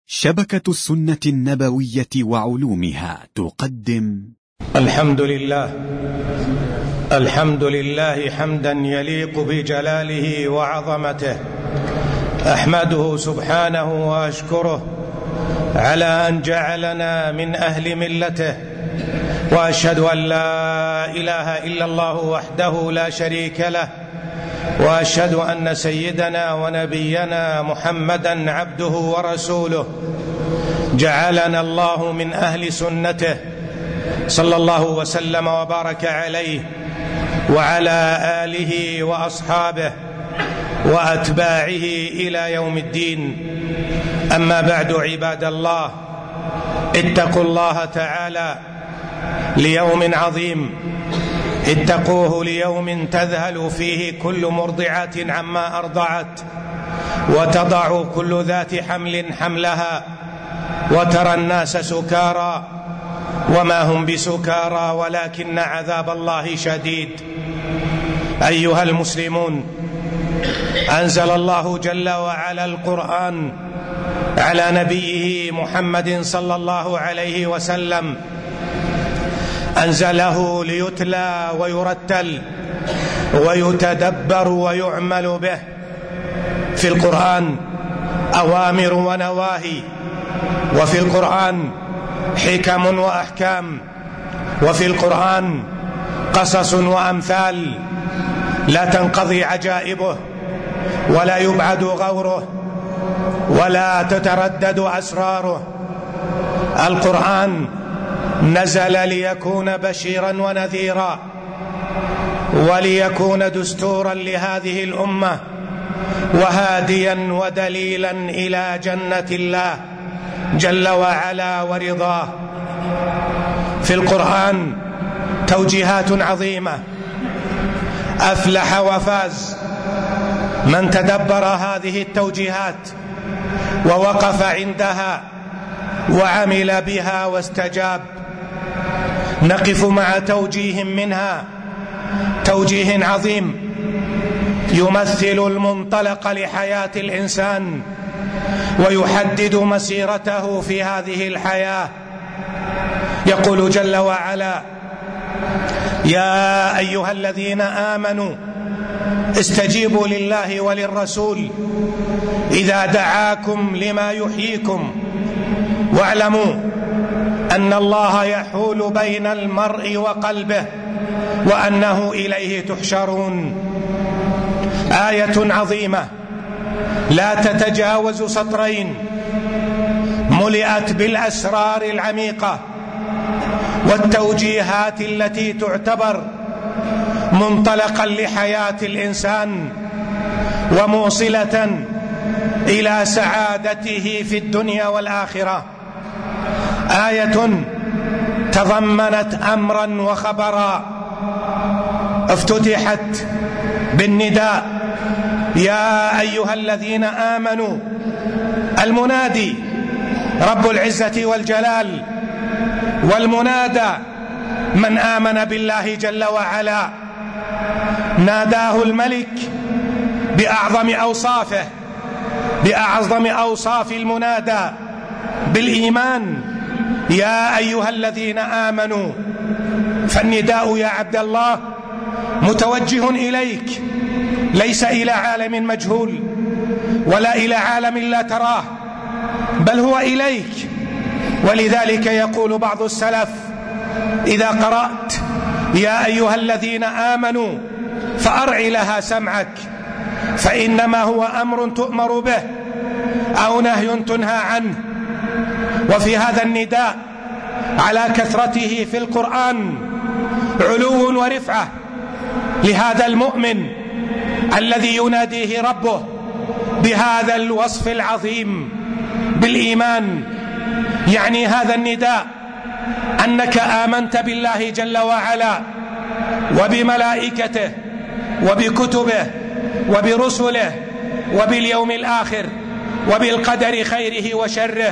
شبكة السنة النبوية وعلومها تقدم الحمد لله حمدا يليق بجلاله وعظمته. أحمده سبحانه وأشكره على أن جعلنا من أهل ملته، وأشهد أن لا إله إلا الله وحده لا شريك له، وأشهد أن سيدنا ونبينا محمدا عبده ورسوله. جعلنا الله من أهل سنته صلى الله وسلم وبارك عليه وعلى آله وأصحابه وأتباعه إلى يوم الدين. أما بعد، عباد الله، اتقوا الله تعالى ليوم عظيم، اتقوه ليوم تذهل فيه كل مرضعة عما أرضعت، وتضع كل ذات حمل حملها، وترى الناس سكارى وما هم بسكارى ولكن عذاب الله شديد. أيها المسلمون، أنزل الله جل وعلا القرآن على نبيه محمد صلى الله عليه وسلم، أنزله ليتلى ويرتل ويتدبر ويعمل به. في القرآن أوامر ونواهي، وفي القرآن حكم وأحكام، وفي القرآن قصص وأمثال لا تنقضي عجائبه ولا يبعد غوره ولا تتردد أسراره. القرآن نزل ليكون بشيرا ونذيرا، وليكون دستورا لهذه الأمة، وهاديا ودليلا إلى جنة الله جل وعلا ورضاه. في القرآن توجيهات عظيمة، أفلح وفاز من تدبر هذه التوجيهات ووقف عندها وعمل بها واستجاب. نقف مع توجيه منها، توجيه عظيم يمثل المنطلق لحياة الإنسان ويحدد مسيرته في هذه الحياة. يقول جل وعلا: يا أيها الذين آمنوا استجيبوا لله وللرسول إذا دعاكم لما يحييكم واعلموا أن الله يحول بين المرء وقلبه وأنه إليه تحشرون. آية عظيمة لا تتجاوز سطرين، ملئت بالأسرار العميقة والتوجيهات التي تعتبر منطلقا لحياة الإنسان وموصلة إلى سعادته في الدنيا والآخرة. آية تضمنت أمرا وخبرا، افتتحت بالنداء: يا أيها الذين آمنوا. المنادي رب العزة والجلال، والمنادى من آمن بالله جل وعلا. ناداه الملك بأعظم أوصافه، بأعظم أوصاف المنادى بالإيمان: يا أيها الذين آمنوا. فالنداء يا عبد الله متوجه إليك، ليس إلى عالم مجهول ولا إلى عالم لا تراه، بل هو إليك. ولذلك يقول بعض السلف: إذا قرأت يا أيها الذين آمنوا فأرع لها سمعك، فإنما هو أمر تؤمر به أو نهي تنهى عنه. وفي هذا النداء على كثرته في القرآن علو ورفعة لهذا المؤمن الذي يناديه ربه بهذا الوصف العظيم بالإيمان. يعني هذا النداء أنك آمنت بالله جل وعلا وبملائكته وبكتبه وبرسله وباليوم الآخر وبالقدر خيره وشره.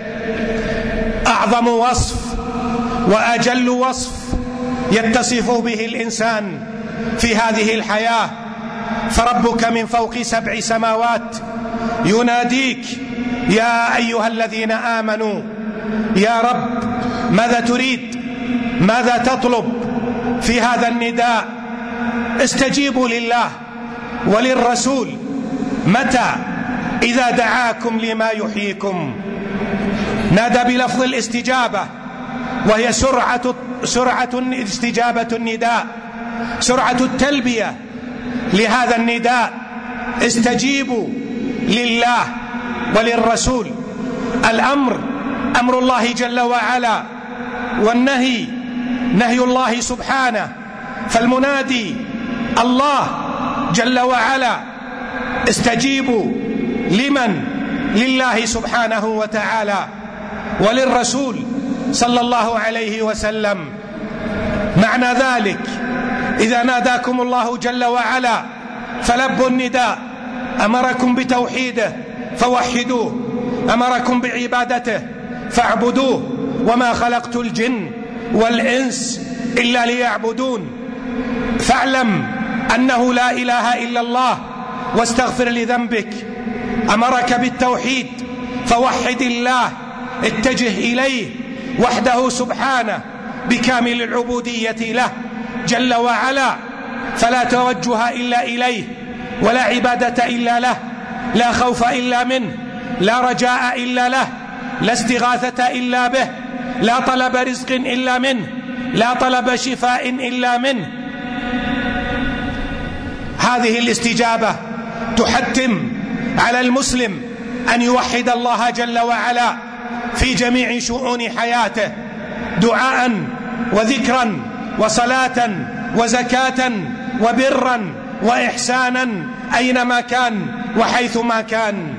أعظم وصف وأجل وصف يتصف به الإنسان في هذه الحياة. فربك من فوق 7 سماوات يناديك يا أيها الذين آمنوا يا رب ماذا تريد؟ ماذا تطلب في هذا النداء؟ استجيبوا لله وللرسول. متى؟ إذا دعاكم لما يحييكم. نادى بلفظ الاستجابة، وهي سرعة استجابة النداء، سرعة التلبية لهذا النداء. استجيبوا لله وللرسول. الأمر أمر الله جل وعلا، والنهي نهي الله سبحانه، فالمنادي الله جل وعلا. استجيبوا لمن؟ لله سبحانه وتعالى وللرسول صلى الله عليه وسلم. معنى ذلك إذا ناداكم الله جل وعلا فلبوا النداء. أمركم بتوحيده فوحدوه، أمركم بعبادته فاعبدوه، وما خلقت الجن والإنس إلا ليعبدون. فاعلم أنه لا إله إلا الله واستغفر لذنبك. أمرك بالتوحيد فوحد الله، اتجه إليه وحده سبحانه بكامل العبودية له جل وعلا، فلا توجه إلا إليه، ولا عبادة إلا له، لا خوف إلا منه، لا رجاء إلا له، لا استغاثة إلا به، لا طلب رزق إلا منه، لا طلب شفاء إلا منه. هذه الاستجابة تحتم على المسلم أن يوحد الله جل وعلا في جميع شؤون حياته، دعاء وذكرا وصلاة وزكاة وبرا وإحسانا أينما كان وحيثما كان.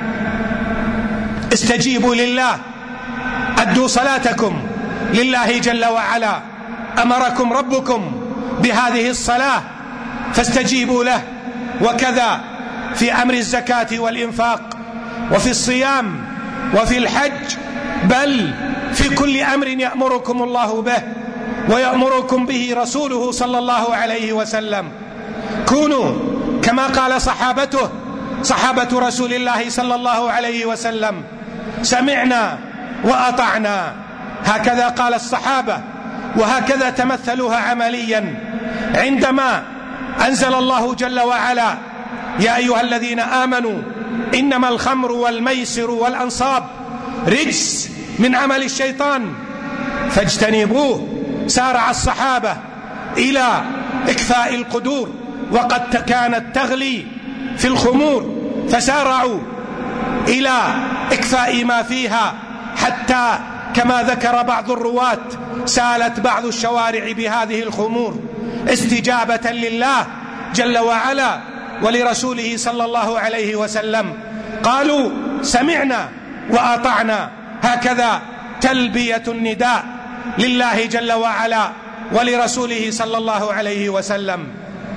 استجيبوا لله، أدوا صلاتكم لله جل وعلا. أمركم ربكم بهذه الصلاة فاستجيبوا له. وكذا في أمر الزكاة والإنفاق، وفي الصيام، وفي الحج، بل في كل أمر يأمركم الله به ويأمركم به رسوله صلى الله عليه وسلم. كونوا كما قال صحابة رسول الله صلى الله عليه وسلم: سمعنا وأطعنا. هكذا قال الصحابة، وهكذا تمثلوها عمليا عندما أنزل الله جل وعلا: يا أيها الذين آمنوا إنما الخمر والميسر والأنصاب رجس من عمل الشيطان فاجتنبوه. سارع الصحابة إلى إكفاء القدور، وقد كانت تغلي في الخمور، فسارعوا إلى إكفاء ما فيها، حتى كما ذكر بعض الرواة سالت بعض الشوارع بهذه الخمور استجابة لله جل وعلا ولرسوله صلى الله عليه وسلم. قالوا: سمعنا وأطعنا. هكذا تلبية النداء لله جل وعلا ولرسوله صلى الله عليه وسلم.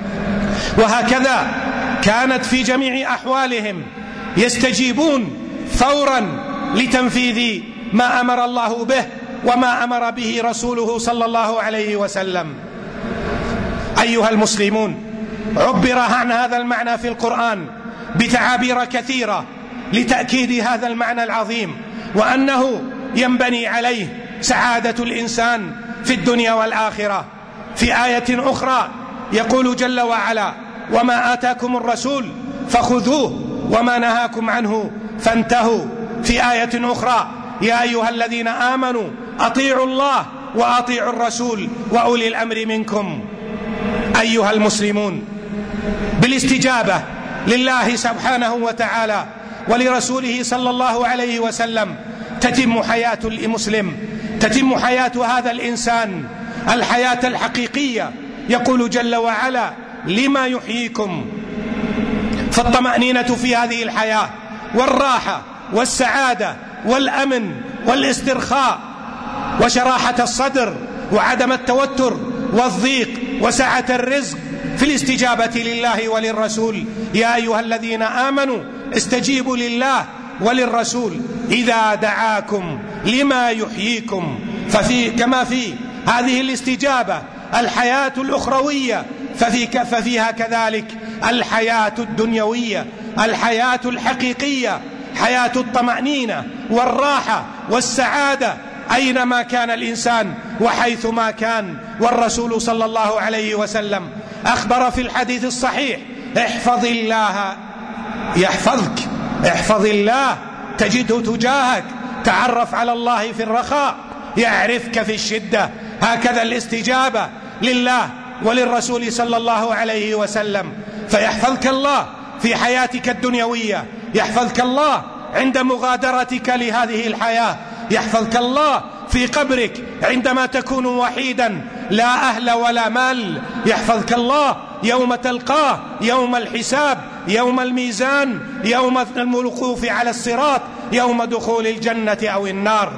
وهكذا كانت في جميع أحوالهم يستجيبون فورا لتنفيذ ما أمر الله به وما أمر به رسوله صلى الله عليه وسلم. أيها المسلمون، عبر عن هذا المعنى في القرآن بتعابير كثيرة لتأكيد هذا المعنى العظيم، وأنه ينبني عليه سعادة الإنسان في الدنيا والآخرة. في آية أخرى يقول جل وعلا: وما آتاكم الرسول فخذوه وما نهاكم عنه فانتهوا. في آية أخرى: يا أيها الذين آمنوا أطيعوا الله وأطيعوا الرسول وأولي الأمر منكم. أيها المسلمون، بالاستجابة لله سبحانه وتعالى ولرسوله صلى الله عليه وسلم تتم حياة المسلم، تتم حياة هذا الإنسان الحياة الحقيقية. يقول جل وعلا: لما يحييكم. فالطمأنينة في هذه الحياة والراحة والسعادة والأمن والاسترخاء وشراحة الصدر وعدم التوتر والضيق وسعة الرزق في الاستجابة لله وللرسول. يا أيها الذين آمنوا استجيبوا لله وللرسول إذا دعاكم لما يحييكم. كما في هذه الاستجابة الحياة الأخروية، ففيها كذلك الحياة الدنيوية، الحياة الحقيقية، حياة الطمأنينة والراحة والسعادة أينما كان الإنسان وحيثما كان. والرسول صلى الله عليه وسلم أخبر في الحديث الصحيح: احفظ الله يحفظك، احفظ الله تجده تجاهك، تعرف على الله في الرخاء يعرفك في الشدة. هكذا الاستجابة لله وللرسول صلى الله عليه وسلم. فيحفظك الله في حياتك الدنيوية، يحفظك الله عند مغادرتك لهذه الحياة، يحفظك الله في قبرك عندما تكون وحيدا لا أهل ولا مال، يحفظك الله يوم تلقاه، يوم الحساب، يوم الميزان، يوم الوقوف على الصراط، يوم دخول الجنة أو النار.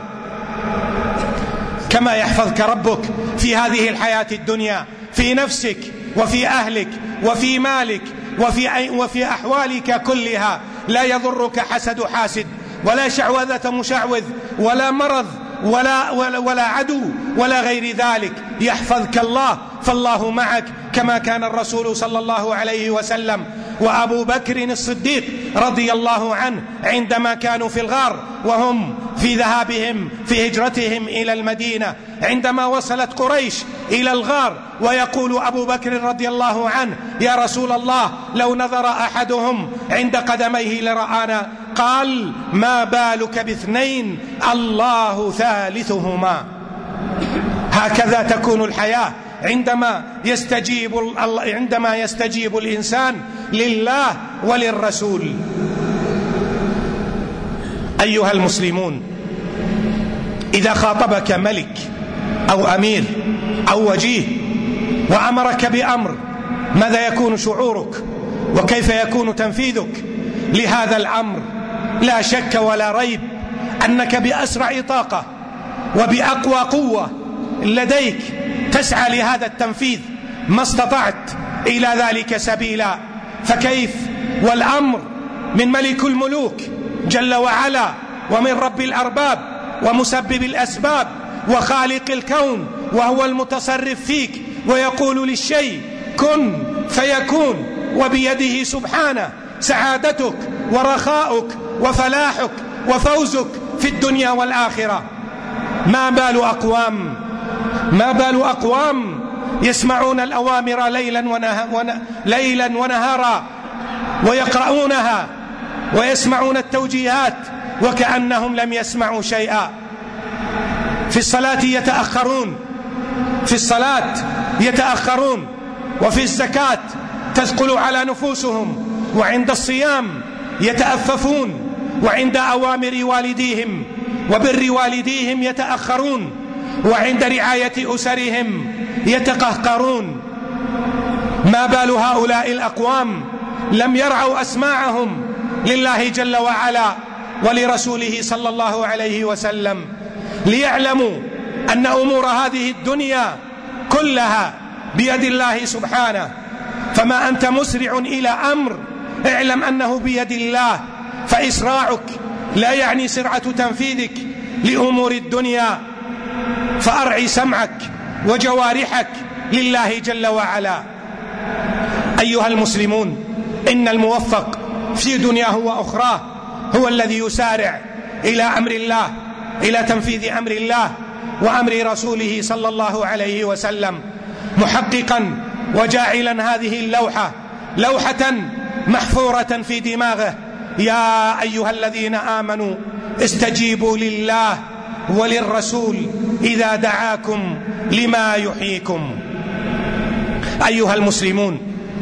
كما يحفظك ربك في هذه الحياة الدنيا في نفسك وفي أهلك وفي مالك وفي أحوالك كلها. لا يضرك حسد حاسد، ولا شعوذة مشعوذ، ولا مرض، ولا عدو، ولا غير ذلك. يحفظك الله، فالله معك، كما كان الرسول صلى الله عليه وسلم وأبو بكر الصديق رضي الله عنه عندما كانوا في الغار وهم في ذهابهم في هجرتهم إلى المدينة، عندما وصلت قريش إلى الغار ويقول أبو بكر رضي الله عنه: يا رسول الله، لو نظر أحدهم عند قدميه لرآنا. قال: ما بالك باثنين الله ثالثهما. هكذا تكون الحياة عندما يستجيب الإنسان لله وللرسول. أيها المسلمون، إذا خاطبك ملك أو أمير أو وجيه وأمرك بأمر، ماذا يكون شعورك؟ وكيف يكون تنفيذك لهذا الأمر؟ لا شك ولا ريب أنك بأسرع طاقة وبأقوى قوة لديك تسعى لهذا التنفيذ ما استطعت إلى ذلك سبيلا. فكيف والأمر من ملك الملوك جل وعلا، ومن رب الأرباب، ومسبب الأسباب، وخالق الكون، وهو المتصرف فيك، ويقول للشيء كن فيكون، وبيده سبحانه سعادتك ورخاؤك وفلاحك وفوزك في الدنيا والآخرة. ما بال أقوام يسمعون الأوامر ليلا ونهارا، ويقرؤونها ويسمعون التوجيهات وكأنهم لم يسمعوا شيئا. في الصلاة يتأخرون، وفي الزكاة تثقل على نفوسهم، وعند الصيام يتأففون، وعند أوامر والديهم وبر والديهم يتأخرون، وعند رعاية أسرهم يتقهقرون. ما بال هؤلاء الأقوام لم يرعوا أسماعهم لله جل وعلا ولرسوله صلى الله عليه وسلم، ليعلموا أن أمور هذه الدنيا كلها بيد الله سبحانه. فما أنت مسرع إلى أمر، اعلم أنه بيد الله، فإسراعك لا يعني سرعة تنفيذك لأمور الدنيا. فأرعي سمعك وجوارحك لله جل وعلا. أيها المسلمون، إن الموفق في دنياه وأخراه هو الذي يسارع إلى أمر الله، إلى تنفيذ أمر الله وأمر رسوله صلى الله عليه وسلم، محققا وجاعلا هذه اللوحة لوحة محفورة في دماغه: يا أيها الذين آمنوا استجيبوا لله وللرسول إذا دعاكم لما يحييكم. أيها المسلمون،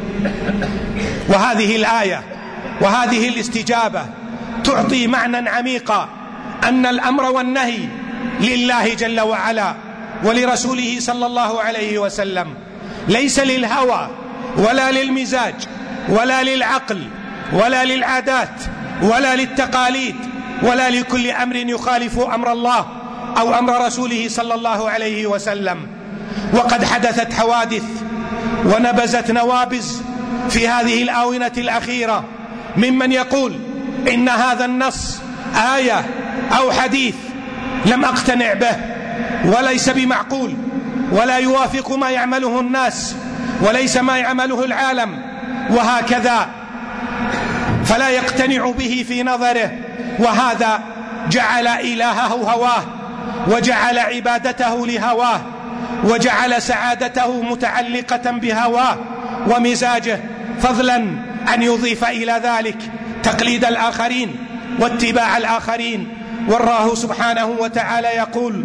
وهذه الآية وهذه الاستجابة تعطي معنى عميقا، أن الأمر والنهي لله جل وعلا ولرسوله صلى الله عليه وسلم، ليس للهوى ولا للمزاج ولا للعقل ولا للعادات ولا للتقاليد ولا لكل أمر يخالف أمر الله أو أمر رسوله صلى الله عليه وسلم. وقد حدثت حوادث ونبزت نوابز في هذه الآونة الأخيرة ممن يقول إن هذا النص آية أو حديث لم أقتنع به وليس بمعقول ولا يوافق ما يعمله الناس وليس ما يعمله العالم، وهكذا، فلا يقتنع به في نظره وهذا جعل إلهه هواه، وجعل عبادته لهواه، وجعل سعادته متعلقة بهواه ومزاجه، فضلا أن يضيف إلى ذلك تقليد الآخرين واتباع الآخرين. والله سبحانه وتعالى يقول: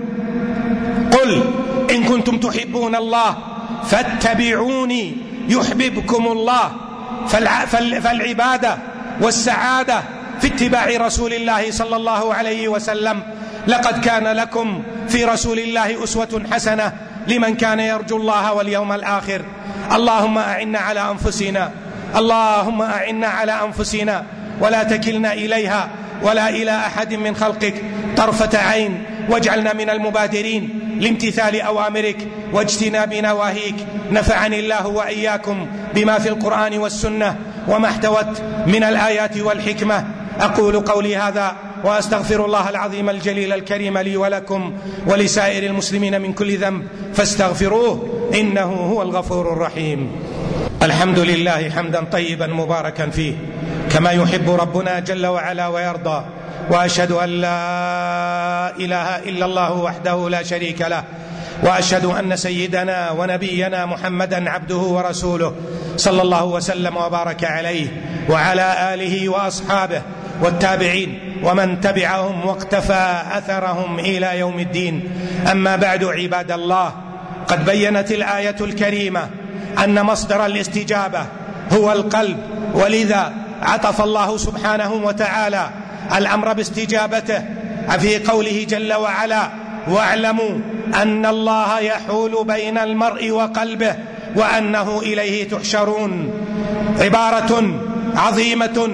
قل إن كنتم تحبون الله فاتبعوني يحببكم الله. فالعبادة والسعادة في اتباع رسول الله صلى الله عليه وسلم. لقد كان لكم في رسول الله أسوة حسنة لمن كان يرجو الله واليوم الآخر. اللهم أعنا على أنفسنا، اللهم أعنا على أنفسنا ولا تكلنا إليها ولا إلى أحد من خلقك طرفة عين، واجعلنا من المبادرين لامتثال أوامرك واجتناب نواهيك. نفعني الله وإياكم بما في القرآن والسنة وما احتوت من الآيات والحكمة. أقول قولي هذا وأستغفر الله العظيم الجليل الكريم لي ولكم ولسائر المسلمين من كل ذنب فاستغفروه إنه هو الغفور الرحيم. الحمد لله حمدا طيبا مباركا فيه كما يحب ربنا جل وعلا ويرضى، وأشهد أن لا إله إلا الله وحده لا شريك له، وأشهد أن سيدنا ونبينا محمدا عبده ورسوله صلى الله وسلم وبارك عليه وعلى آله وأصحابه والتابعين ومن تبعهم واقتفى أثرهم إلى يوم الدين. أما بعد، عباد الله، قد بينت الآية الكريمة أن مصدر الاستجابة هو القلب، ولذا عطف الله سبحانه وتعالى الأمر باستجابته في قوله جل وعلا: واعلموا أن الله يحول بين المرء وقلبه وأنه إليه تحشرون. عبارة عظيمة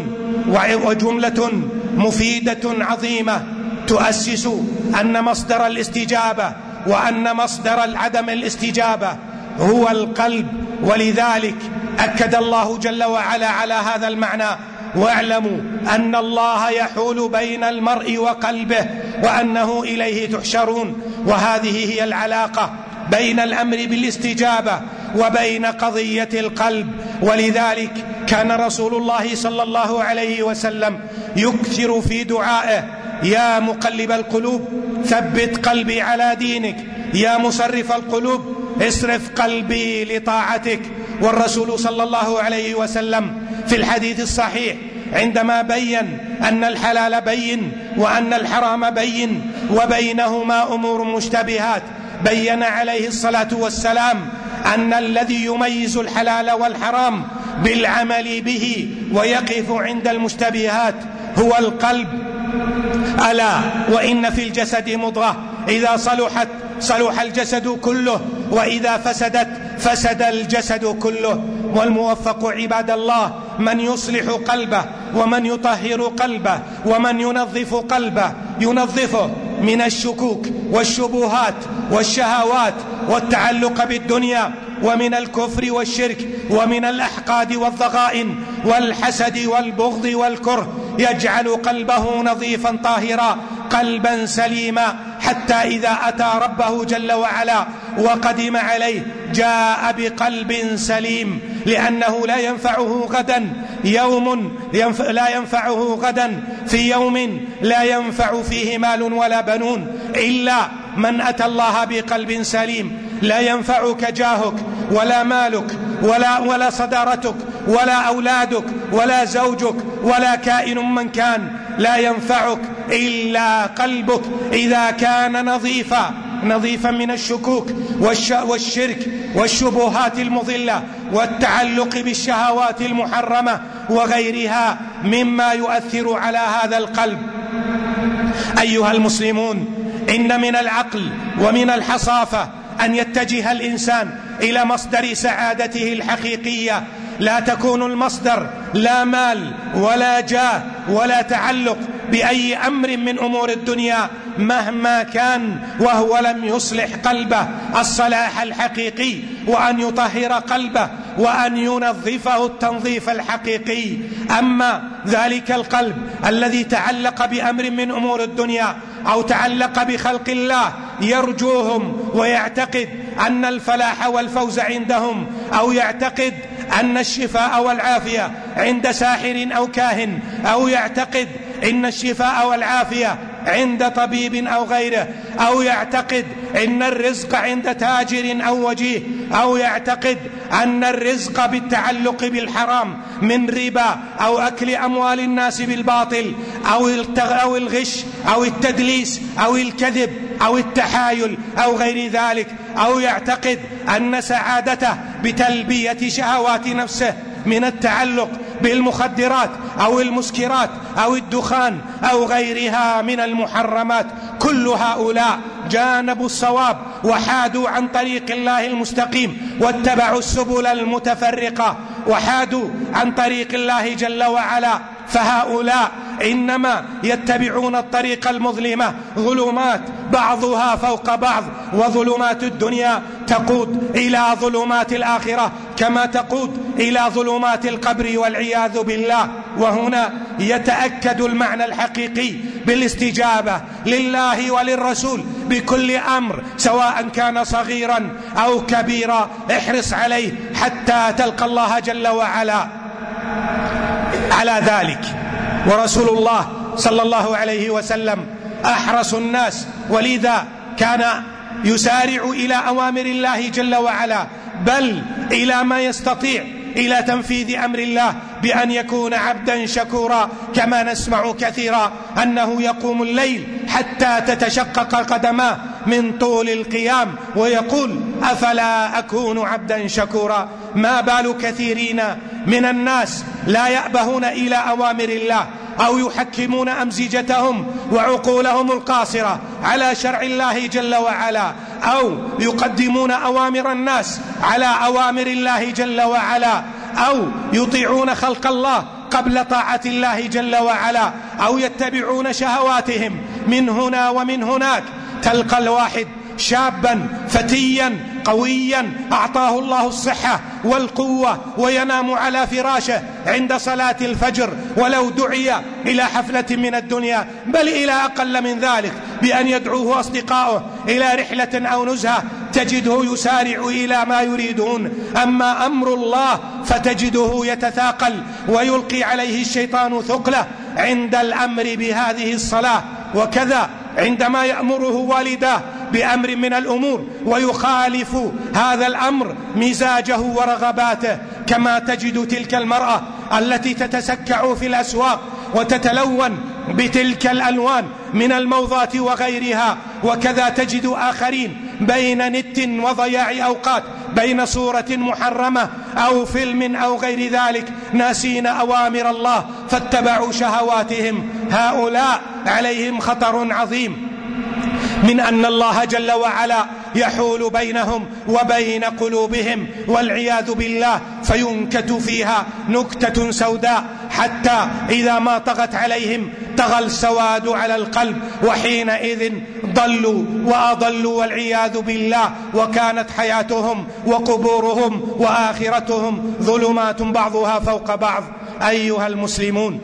وجملة مفيدة عظيمة تؤسس أن مصدر الاستجابة وأن مصدر عدم الاستجابة هو القلب، ولذلك أكد الله جل وعلا على هذا المعنى: واعلموا أن الله يحول بين المرء وقلبه وأنه إليه تحشرون. وهذه هي العلاقة بين الأمر بالاستجابة وبين قضية القلب. ولذلك كان رسول الله صلى الله عليه وسلم يكثر في دعائه: يا مقلب القلوب ثبت قلبي على دينك، يا مصرف القلوب اصرف قلبي لطاعتك. والرسول صلى الله عليه وسلم في الحديث الصحيح عندما بين أن الحلال بين وأن الحرام بين وبينهما أمور مشتبهات، بين عليه الصلاة والسلام أن الذي يميز الحلال والحرام بالعمل به ويقف عند المشتبهات هو القلب. ألا وإن في الجسد مضغة إذا صلحت صلح الجسد كله، وإذا فسدت فسد الجسد كله. والموفق عباد الله من يصلح قلبه ومن يطهر قلبه ومن ينظف قلبه، ينظفه من الشكوك والشبهات والشهوات والتعلق بالدنيا ومن الكفر والشرك ومن الأحقاد والضغائن والحسد والبغض والكره، يجعل قلبه نظيفا طاهرا قلبا سليما، حتى إذا أتى ربه جل وعلا وقدم عليه جاء بقلب سليم، لأنه لا ينفعه غدا في يوم لا ينفع فيه مال ولا بنون إلا من أتى الله بقلب سليم. لا ينفعك جاهك ولا مالك ولا صدارتك ولا أولادك ولا زوجك ولا كائن من كان، لا ينفعك إلا قلبك إذا كان نظيفا من الشكوك والشرك والشبهات المضلة والتعلق بالشهوات المحرمة وغيرها مما يؤثر على هذا القلب. أيها المسلمون، إن من العقل ومن الحصافة أن يتجه الإنسان إلى مصدر سعادته الحقيقية. لا تكون المصدر لا مال ولا جاه ولا تعلق بأي أمر من أمور الدنيا مهما كان وهو لم يصلح قلبه الصلاح الحقيقي، وأن يطهر قلبه وأن ينظفه التنظيف الحقيقي. أما ذلك القلب الذي تعلق بأمر من أمور الدنيا أو تعلق بخلق الله يرجوهم ويعتقد أن الفلاح والفوز عندهم، أو يعتقد أن الشفاء والعافية عند ساحر أو كاهن، أو يعتقد إن الشفاء والعافية عند طبيب أو غيره، أو يعتقد إن الرزق عند تاجر أو وجيه، أو يعتقد أن الرزق بالتعلق بالحرام من ربا أو أكل أموال الناس بالباطل أو الغش أو التدليس أو الكذب أو التحايل أو غير ذلك، أو يعتقد أن سعادته بتلبية شهوات نفسه من التعلق بالمخدرات أو المسكرات أو الدخان أو غيرها من المحرمات. كل هؤلاء جانبوا الصواب وحادوا عن طريق الله المستقيم واتبعوا السبل المتفرقة وحادوا عن طريق الله جل وعلا. فهؤلاء إنما يتبعون الطريق المظلمة، ظلمات بعضها فوق بعض، وظلمات الدنيا تقود إلى ظلمات الآخرة كما تقود إلى ظلمات القبر والعياذ بالله. وهنا يتأكد المعنى الحقيقي بالاستجابة لله وللرسول بكل أمر سواء كان صغيرا أو كبيرا، احرص عليه حتى تلقى الله جل وعلا على ذلك. ورسول الله صلى الله عليه وسلم أحرص الناس، ولذا كان يسارع إلى أوامر الله جل وعلا، بل إلى ما يستطيع إلى تنفيذ أمر الله بأن يكون عبدا شكورا، كما نسمع كثيرا أنه يقوم الليل حتى تتشقق قدماه من طول القيام ويقول أفلا أكون عبدا شكورا. ما بال كثيرين من الناس لا يأبهون إلى أوامر الله أو يحكمون أمزجتهم وعقولهم القاصرة على شرع الله جل وعلا، أو يقدمون أوامر الناس على أوامر الله جل وعلا، أو يطيعون خلق الله قبل طاعة الله جل وعلا، أو يتبعون شهواتهم من هنا ومن هناك. تلقى الواحد شابا فتيا قويا أعطاه الله الصحة والقوة وينام على فراشه عند صلاة الفجر ولو دعي إلى حفلة من الدنيا، بل إلى أقل من ذلك بأن يدعوه أصدقاؤه إلى رحلة أو نزهة، تجده يسارع إلى ما يريدون. أما أمر الله فتجده يتثاقل ويلقي عليه الشيطان ثقله عند الأمر بهذه الصلاة. وكذا عندما يأمره والداه بأمر من الأمور ويخالف هذا الأمر مزاجه ورغباته، كما تجد تلك المرأة التي تتسكع في الأسواق وتتلون بتلك الألوان من الموضات وغيرها. وكذا تجد آخرين بين نت وضياع أوقات بين صورة محرمة أو فيلم أو غير ذلك ناسين أوامر الله فاتبعوا شهواتهم. هؤلاء عليهم خطر عظيم من أن الله جل وعلا يحول بينهم وبين قلوبهم والعياذ بالله، فينكت فيها نكتة سوداء حتى إذا ما طغت عليهم طغى السواد على القلب، وحينئذ ضلوا وأضلوا والعياذ بالله، وكانت حياتهم وقبورهم وآخرتهم ظلمات بعضها فوق بعض. أيها المسلمون،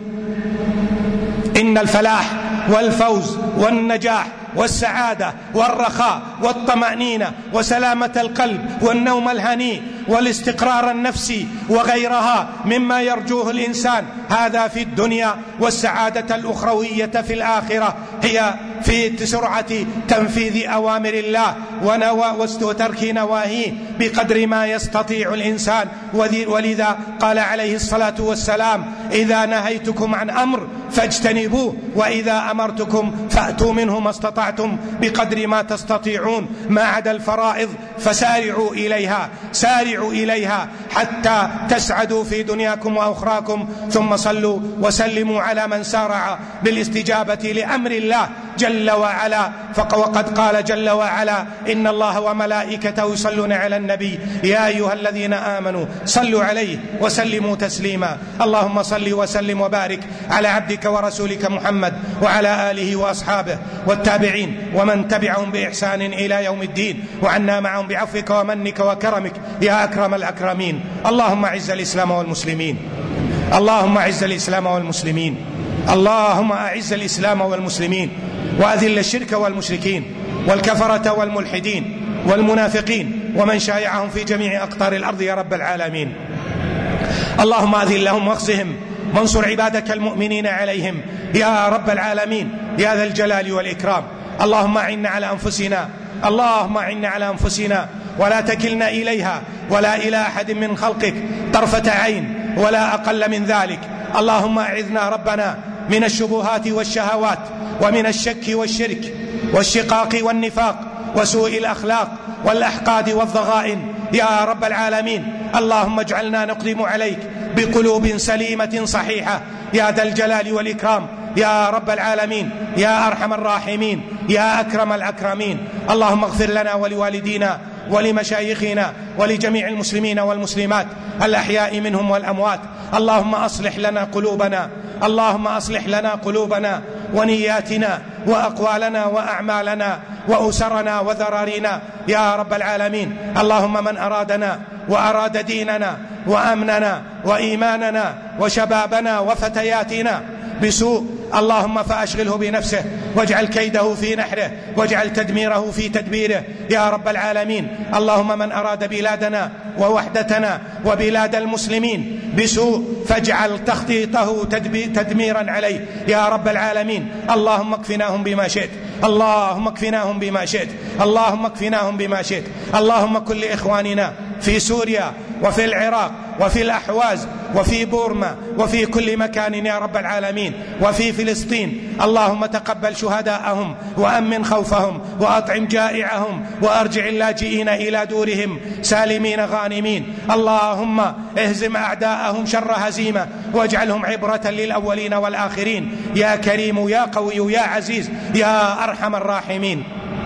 إن الفلاح والفوز والنجاح والسعادة والرخاء والطمأنينة وسلامة القلب والنوم الهنيء والاستقرار النفسي وغيرها مما يرجوه الإنسان هذا في الدنيا، والسعادة الأخروية في الآخرة هي في سرعة تنفيذ أوامر الله وترك نواهيه بقدر ما يستطيع الإنسان. ولذا قال عليه الصلاة والسلام: إذا نهيتكم عن أمر فاجتنبوه، وإذا أمرتكم فأتوا منه ما استطعتم بقدر ما تستطيعون، ما عدا الفرائض فسارعوا إليها، سارعوا إليها حتى تسعدوا في دنياكم وأخراكم. ثم صلوا وسلموا على من سارع بالاستجابة لأمر الله جل وعلا. وقد قال جل وعلا: إن الله وملائكته يصلون على النبي يا أيها الذين آمنوا صلوا عليه وسلموا تسليما. اللهم صل وسلم وبارك على عبدك ورسولك محمد وعلى آله وأصحابه والتابعين ومن تبعهم بإحسان إلى يوم الدين، وعنا معهم بعفوك ومنك وكرمك يا أكرم الأكرمين. اللهم أعز الإسلام والمسلمين، اللهم أعز الإسلام والمسلمين، اللهم أعز الإسلام والمسلمين، وأذل الشرك والمشركين والكفرة والملحدين والمنافقين ومن شايعهم في جميع أقطار الأرض يا رب العالمين. اللهم أذلهم واخزهم وانصر عبادك المؤمنين عليهم يا رب العالمين يا ذا الجلال والإكرام. اللهم أعنا على أنفسنا، اللهم أعنا على أنفسنا ولا تكلنا إليها ولا إلى أحد من خلقك طرفة عين ولا أقل من ذلك. اللهم أعذنا ربنا من الشبهات والشهوات ومن الشك والشرك والشقاق والنفاق وسوء الأخلاق والأحقاد والضغائن يا رب العالمين. اللهم اجعلنا نقدم عليك بقلوب سليمة صحيحة يا ذا الجلال والإكرام يا رب العالمين يا أرحم الراحمين يا أكرم الأكرمين. اللهم اغفر لنا ولوالدينا ولمشايخنا ولجميع المسلمين والمسلمات الأحياء منهم والأموات. اللهم أصلح لنا قلوبنا، اللهم أصلح لنا قلوبنا ونياتنا وأقوالنا وأعمالنا وأسرنا وذرارينا يا رب العالمين. اللهم من أرادنا وأراد ديننا وأمننا وإيماننا وشبابنا وفتياتنا بسوء اللهم فأشغله بنفسه واجعل كيده في نحره واجعل تدميره في تدبيره يا رب العالمين. اللهم من أراد بلادنا ووحدتنا وبلاد المسلمين بسوء فاجعل تخطيطه تدميرا عليه يا رب العالمين. اللهم اكفناهم بما شئت، اللهم اكفناهم بما شئت، اللهم اكفناهم بما شئت. اللهم كن لإخواننا في سوريا وفي العراق وفي الأحواز وفي بورما وفي كل مكان يا رب العالمين وفي فلسطين. اللهم تقبل شهداءهم وأمن خوفهم وأطعم جائعهم وأرجع اللاجئين إلى دورهم سالمين غانمين. اللهم اهزم أعداءهم شر هزيمة واجعلهم عبرة للأولين والآخرين يا كريم يا قوي يا عزيز يا أرحم الراحمين.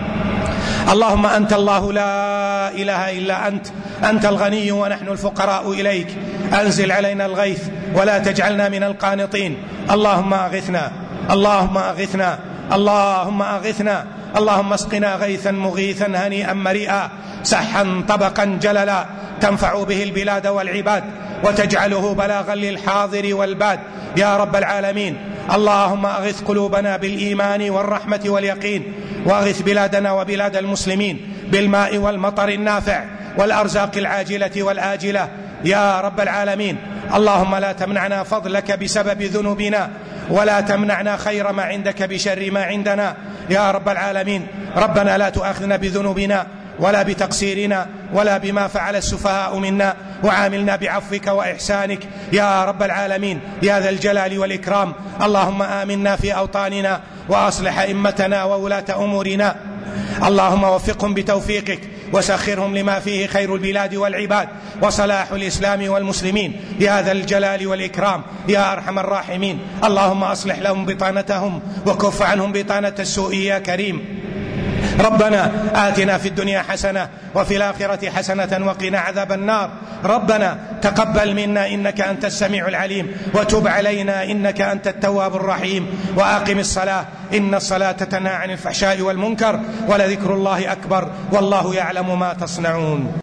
اللهم أنت الله لا إله إلا أنت، أنت الغني ونحن الفقراء إليك. أنزل علينا الغيث ولا تجعلنا من القانطين. اللهم أغثنا، اللهم أغثنا، اللهم أغثنا. اللهم اسقنا غيثا مغيثا هنيئا مريئا سحا طبقا جللا تنفع به البلاد والعباد وتجعله بلاغا للحاضر والباد يا رب العالمين. اللهم أغث قلوبنا بالإيمان والرحمة واليقين، وأغث بلادنا وبلاد المسلمين بالماء والمطر النافع والأرزاق العاجلة والآجلة يا رب العالمين. اللهم لا تمنعنا فضلك بسبب ذنوبنا ولا تمنعنا خير ما عندك بشر ما عندنا يا رب العالمين. ربنا لا تؤاخذنا بذنوبنا ولا بتقصيرنا ولا بما فعل السفهاء منا، وعاملنا بعفوك وإحسانك يا رب العالمين يا ذا الجلال والإكرام. اللهم آمنا في أوطاننا وأصلح أئمتنا وولاة أمورنا. اللهم وفقهم بتوفيقك وسخرهم لما فيه خير البلاد والعباد وصلاح الإسلام والمسلمين يا ذا الجلال والإكرام يا أرحم الراحمين. اللهم أصلح لهم بطانتهم وكف عنهم بطانة السوء يا كريم. ربنا آتنا في الدنيا حسنة وفي الآخرة حسنة وقنا عذاب النار. ربنا تقبل منا إنك أنت السميع العليم وتب علينا إنك أنت التواب الرحيم. وأقم الصلاة إن الصلاة تنهى عن الفحشاء والمنكر ولذكر الله أكبر والله يعلم ما تصنعون.